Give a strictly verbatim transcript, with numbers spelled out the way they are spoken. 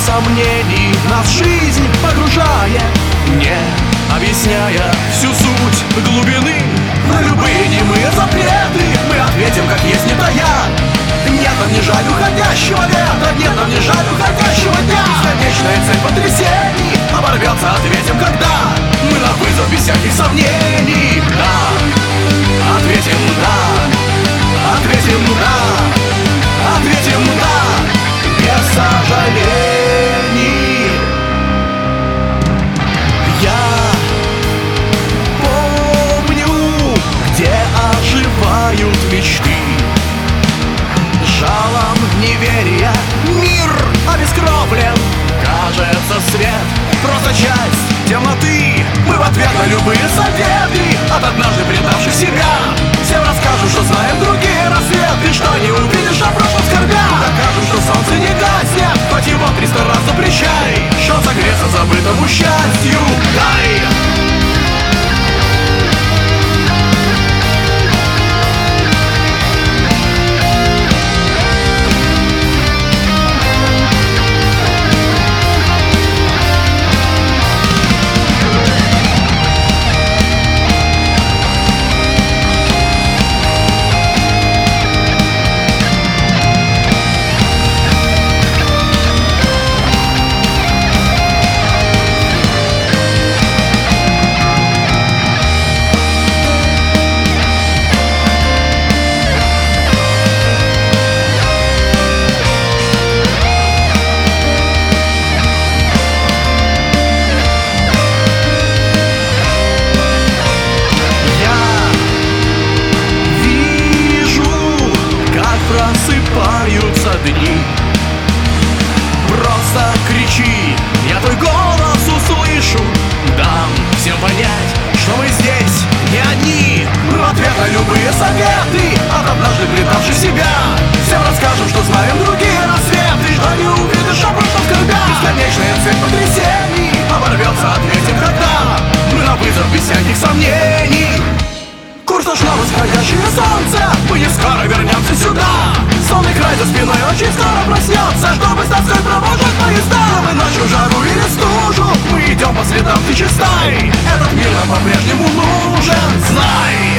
сомнений нас жизнь погружает, не объясняя всю суть глубины. На любые немые запреты мы ответим, как есть, не тая. Нет, нам не жаль уходящего лета, нет, нам не жаль уходящего дня. Бесконечная цель потрясений оборвется, ответим, когда мы на вызов без всяких сомнений. Да, ответим, да, ответим, да, ответим, да, без сожалений. Я помню, где оживают мечты. Жалом неверия мир обескровлен. Кажется, свет просто часть темноты. Мы в ответ на любые советы от однажды предавших себя всем расскажем, что знаем другие рассветы, что не увидишь, а прошлом скорбя. Докажем, что солнце не гаснет, хоть его триста раз запрещай. Шанс согреться забытому счастью дай. Просыпаются дни. Просто кричи, я твой голос услышу. Дам всем понять, что мы здесь не одни. Мы в ответ на любые советы от однажды предавших себя всем расскажем, что знаем другие рассветы, что не увидишь, а прошлом скорбя. Бесконечная цепь потрясений оборвется, ответим, когда мы на вызов без всяких сомнений. Курс наш на восходящее солнце, мы не скоро вернемся сюда. Сонный край за спиной очень скоро проснется, чтобы с тоской провожать поезда. Мы ночью жару или стужу, мы идем по следам тысячи стай. Этот мир нам по-прежнему нужен, знай.